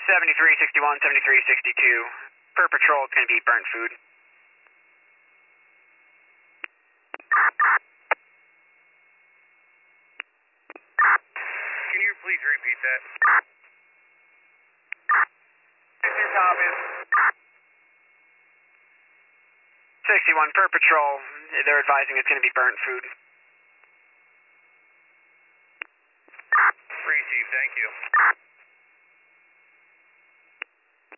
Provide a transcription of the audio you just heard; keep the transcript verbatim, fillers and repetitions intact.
seventy-three sixty-one, seventy-three sixty-two. Per patrol, it's going to be burnt food. Can you please repeat that? This is Thomas. sixty-one per patrol. They're advising it's going to be burnt food. Receive, thank you.